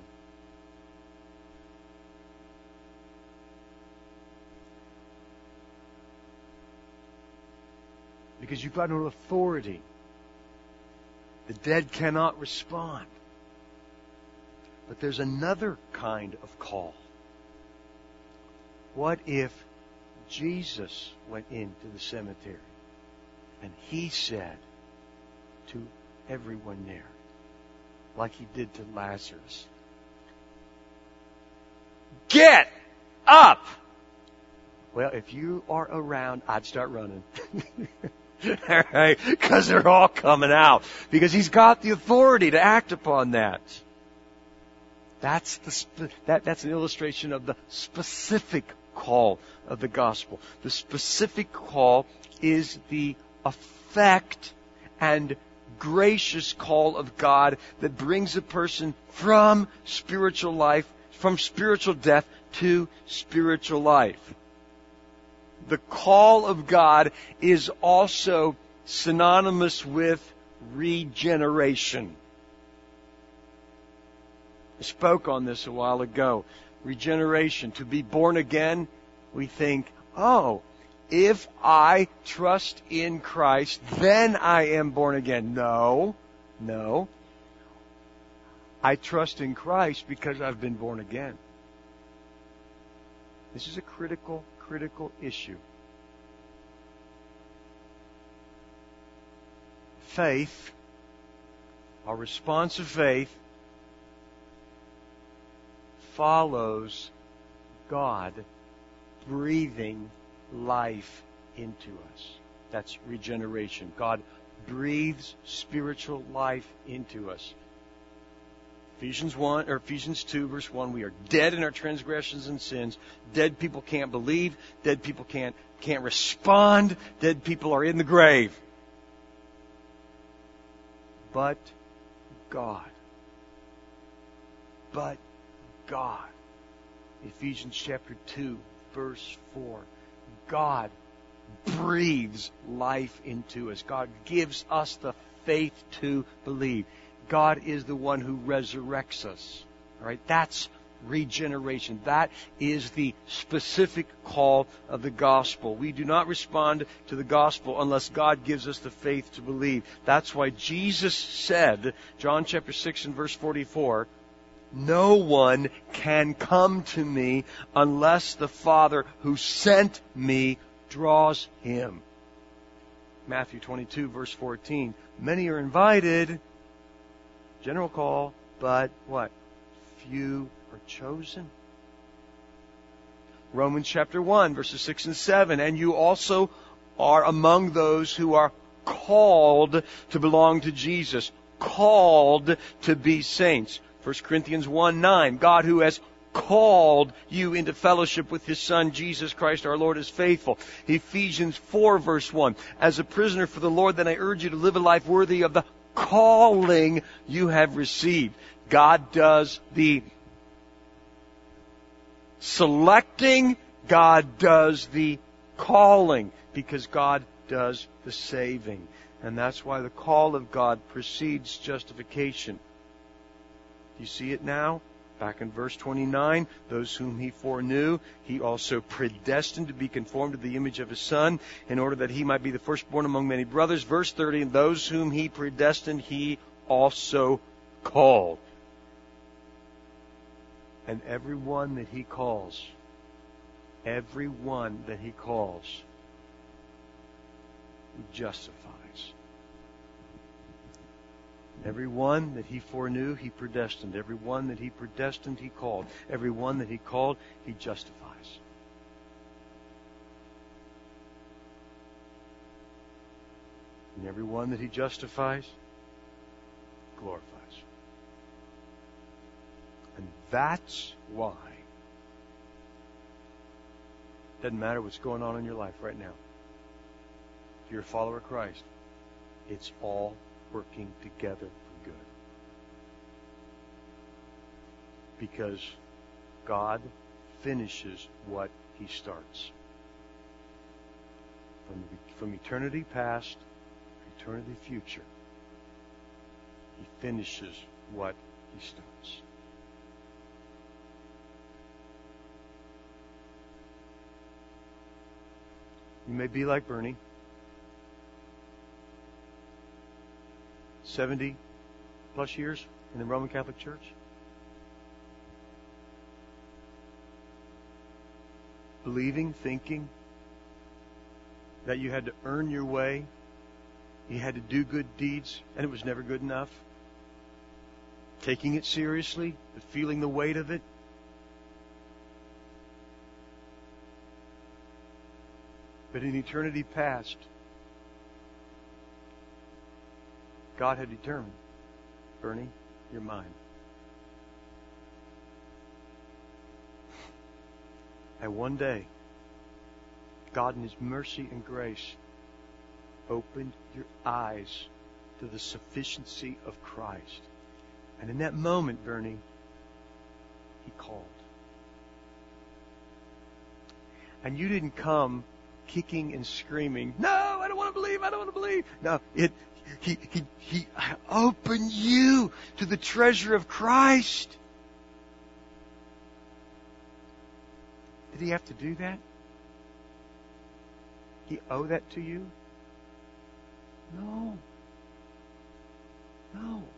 Because you've got no authority. The dead cannot respond. But there's another kind of call. What if Jesus went into the cemetery and He said to everyone there, like He did to Lazarus, "Get up!" Well, if you are around, I'd start running. All right? Because they're all coming out. Because He's got the authority to act upon that. That's an illustration of the specific call of the gospel. The specific call is the effect and gracious call of God that brings a person from spiritual life, from spiritual death to spiritual life. The call of God is also synonymous with regeneration. I spoke on this a while ago. Regeneration. To be born again, we think, oh, if I trust in Christ, then I am born again. No. I trust in Christ because I've been born again. This is a critical issue. Faith, our response of faith, follows God breathing life into us. That's regeneration. God breathes spiritual life into us. Ephesians 2, verse 1, we are dead in our transgressions and sins. Dead people can't believe. Dead people can't respond. Dead people are in the grave. But God. Ephesians chapter 2, verse 4. God breathes life into us. God gives us the faith to believe. God is the one who resurrects us. All right? That's regeneration. That is the specific call of the gospel. We do not respond to the gospel unless God gives us the faith to believe. That's why Jesus said, John chapter 6 and verse 44, "No one can come to me unless the Father who sent me draws him." Matthew 22 verse 14, "Many are invited," general call, but what? Few are chosen. Romans chapter 1, verses 6 and 7. "And you also are among those who are called to belong to Jesus, called to be saints." 1 Corinthians 1:9. "God who has called you into fellowship with His Son, Jesus Christ our Lord, is faithful." Ephesians 4, verse 1. "As a prisoner for the Lord, then I urge you to live a life worthy of the calling you have received." God does the selecting, God does the calling, because God does the saving. And that's why the call of God precedes justification. Do you see it now? Back in verse 29, "Those whom He foreknew, He also predestined to be conformed to the image of His Son, in order that He might be the firstborn among many brothers." Verse 30, "And those whom He predestined, He also called." And everyone that He calls, He justifies. Everyone that He foreknew, He predestined. Everyone that He predestined, He called. Everyone that He called, He justifies. And every one that He justifies, glorifies. And that's why it doesn't matter what's going on in your life right now. If you're a follower of Christ, it's all working together for good. Because God finishes what He starts. From eternity past to eternity future, He finishes what He starts. You may be like Bernie. 70 plus years in the Roman Catholic Church. Believing, thinking that you had to earn your way, you had to do good deeds, and it was never good enough. Taking it seriously, but feeling the weight of it. But in eternity past, God had determined, Bernie, you're mine. And one day, God in His mercy and grace opened your eyes to the sufficiency of Christ. And in that moment, Bernie, He called. And you didn't come kicking and screaming, no, I don't want to believe, I don't want to believe. No, He opened you to the treasure of Christ. Did He have to do that? He owe that to you? No. No.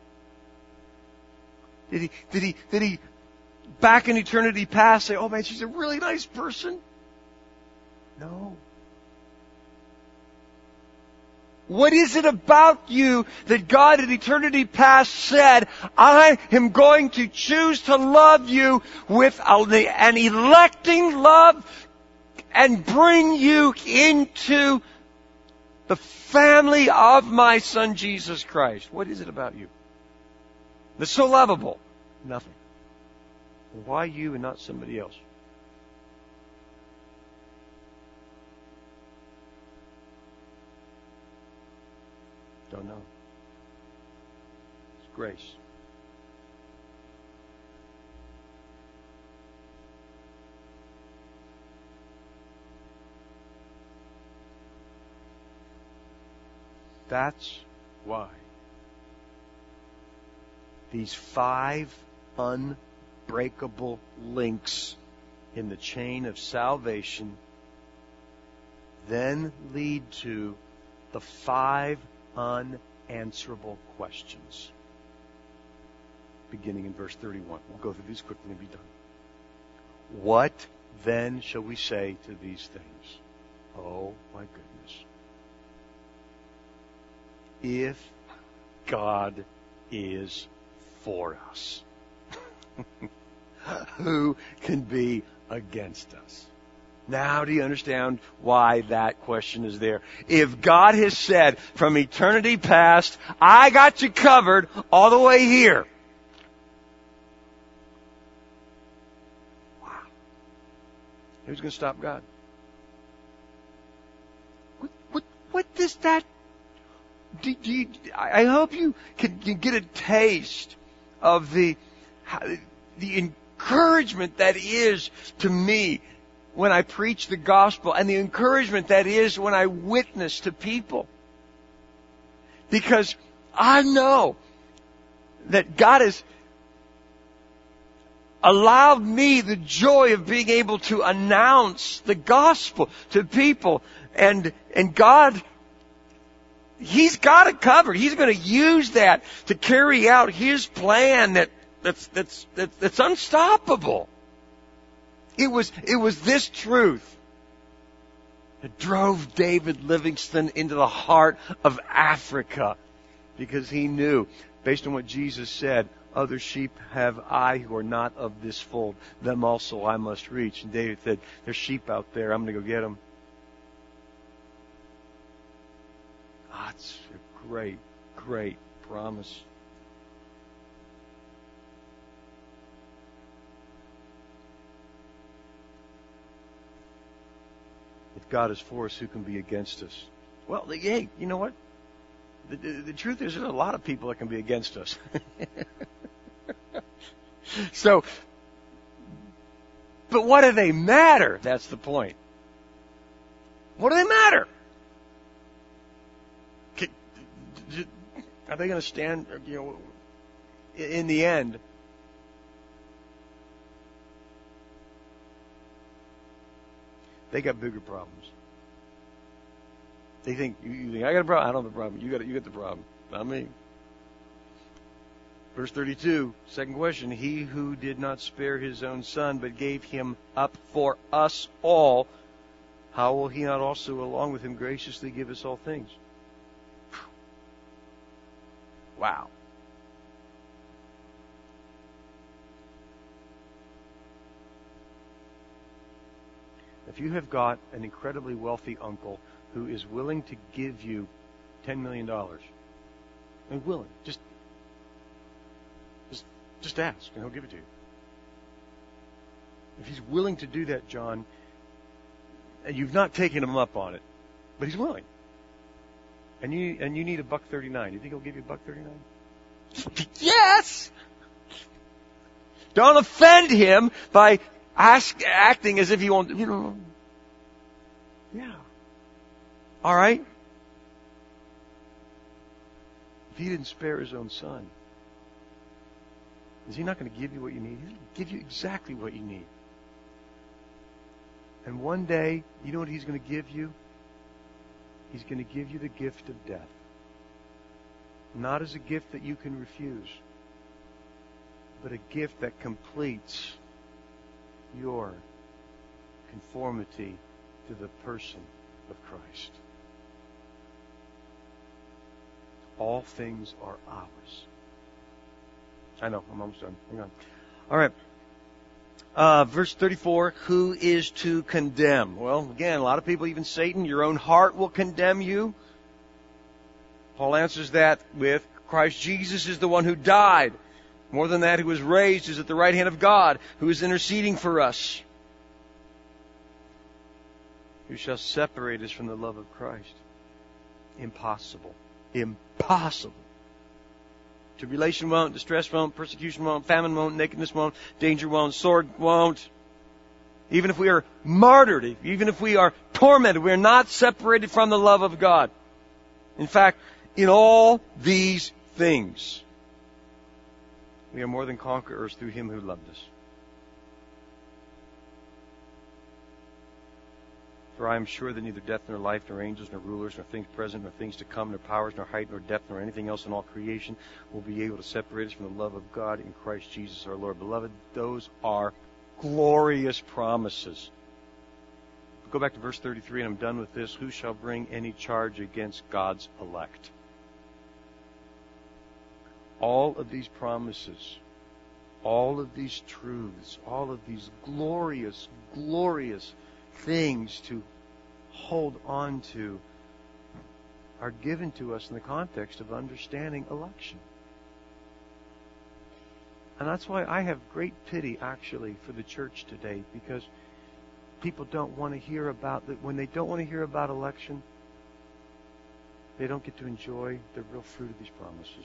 Did he back in eternity past say, oh man, she's a really nice person? No. What is it about you that God in eternity past said, I am going to choose to love you with an electing love and bring you into the family of my Son Jesus Christ? What is it about you that's so lovable? Nothing. Why you and not somebody else? Don't know. It's grace. That's why these 5 unbreakable links in the chain of salvation then lead to the 5 unanswerable questions. Beginning in verse 31. We'll go through these quickly and be done. What then shall we say to these things? Oh my goodness. If God is for us, who can be against us? Now do you understand why that question is there? If God has said from eternity past, I got you covered all the way here. Wow. Who's going to stop God? What does that... I hope you can get a taste of the encouragement that is to me when I preach the gospel, and the encouragement that is when I witness to people. Because I know that God has allowed me the joy of being able to announce the gospel to people. And God, He's got it covered. He's going to use that to carry out His plan that's unstoppable. It was this truth that drove David Livingstone into the heart of Africa, because he knew, based on what Jesus said, other sheep have I who are not of this fold. Them also I must reach. And David said, there's sheep out there. I'm going to go get them. It great, great promise. If God is for us, who can be against us? Well, hey, you know what? The truth is, there's a lot of people that can be against us. So, but what do they matter? That's the point. What do they matter? Are they going to stand, in the end? They got bigger problems. They think, you think, I got a problem? I don't have a problem. You got the problem. Not me. Verse 32, second question. He who did not spare his own son, but gave him up for us all, how will he not also along with him graciously give us all things? Wow. If you have got an incredibly wealthy uncle who is willing to give you $10 million, and willing, just ask, and he'll give it to you. If he's willing to do that, John, and you've not taken him up on it, but he's willing, and you need $1.39, you think he'll give you $1.39? Yes. Don't offend him by acting as if you want, Yeah. All right? If he didn't spare his own son, is he not going to give you what you need? He's going to give you exactly what you need. And one day, you know what he's going to give you? He's going to give you the gift of death. Not as a gift that you can refuse, but a gift that completes your conformity to the person of Christ. All things are ours. I know, I'm almost done. Hang on. All right. Verse 34, who is to condemn? Well, again, a lot of people, even Satan, your own heart will condemn you. Paul answers that with, Christ Jesus is the one who died. More than that, who was raised, who's at the right hand of God, who is interceding for us. Who shall separate us from the love of Christ? Impossible. Impossible. Tribulation won't, distress won't, persecution won't, famine won't, nakedness won't, danger won't, sword won't. Even if we are martyred, even if we are tormented, we are not separated from the love of God. In fact, in all these things, we are more than conquerors through Him who loved us. For I am sure that neither death, nor life, nor angels, nor rulers, nor things present, nor things to come, nor powers, nor height, nor depth, nor anything else in all creation will be able to separate us from the love of God in Christ Jesus our Lord. Beloved, those are glorious promises. Go back to verse 33, and I'm done with this. Who shall bring any charge against God's elect? All of these promises, all of these truths, all of these glorious, glorious things to hold on to are given to us in the context of understanding election. And that's why I have great pity, actually, for the church today, because people don't want to hear about that. When they don't want to hear about election, they don't get to enjoy the real fruit of these promises.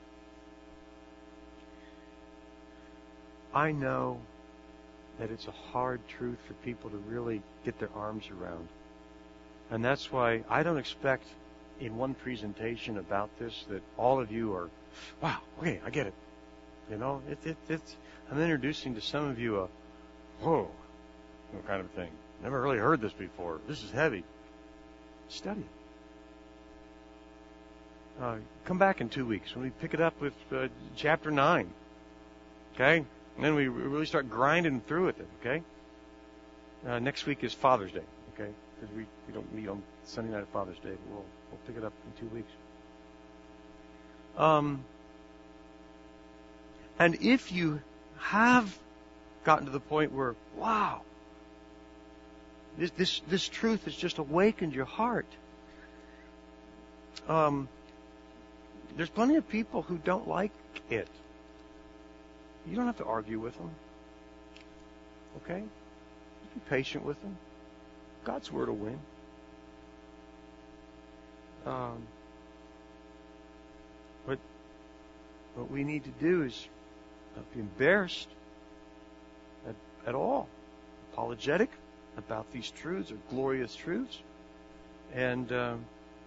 I know that it's a hard truth for people to really get their arms around. And that's why I don't expect in one presentation about this that all of you are, wow, okay, I get it. You know, it's I'm introducing to some of you a, whoa, kind of thing. Never really heard this before. This is heavy. Study it. Come back in 2 weeks when we pick it up with chapter 9. Okay? And then we really start grinding through with it, okay? Next week is Father's Day, okay? Because we don't meet on Sunday night of Father's Day, but we'll pick it up in 2 weeks. And if you have gotten to the point where, wow, this truth has just awakened your heart, There's plenty of people who don't like it. You don't have to argue with them. Okay? Be patient with them. God's word will win. But what we need to do is not be embarrassed at all. Apologetic about these truths or glorious truths. And we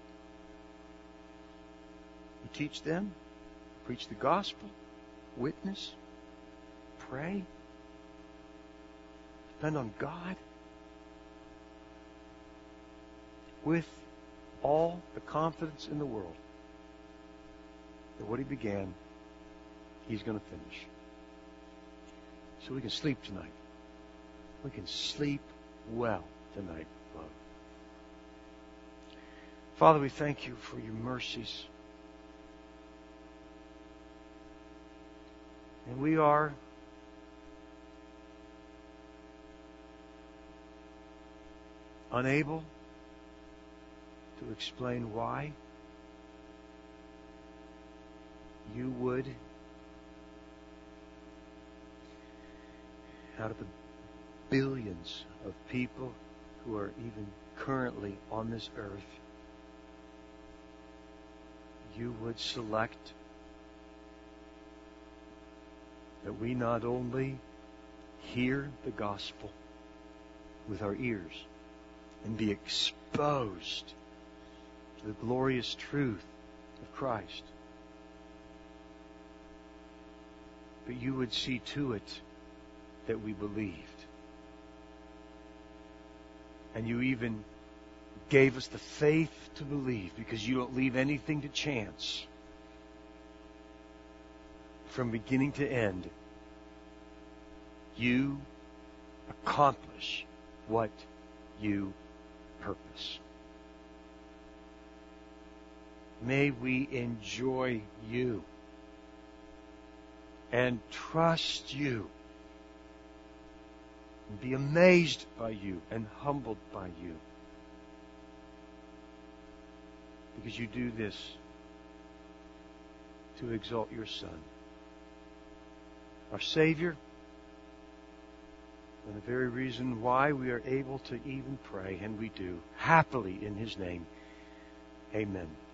teach them, preach the gospel, witness, pray, depend on God with all the confidence in the world that what He began, He's going to finish. So we can sleep tonight. We can sleep well tonight, beloved. Father, we thank You for Your mercies. And we are unable to explain why You would, out of the billions of people who are even currently on this earth, You would select that we not only hear the gospel with our ears and be exposed to the glorious truth of Christ, but You would see to it that we believed. And You even gave us the faith to believe, because You don't leave anything to chance. From beginning to end, You accomplish what You purpose. May we enjoy You and trust You and be amazed by You and humbled by You, because You do this to exalt Your Son, our Savior, and the very reason why we are able to even pray, and we do, happily in His name. Amen.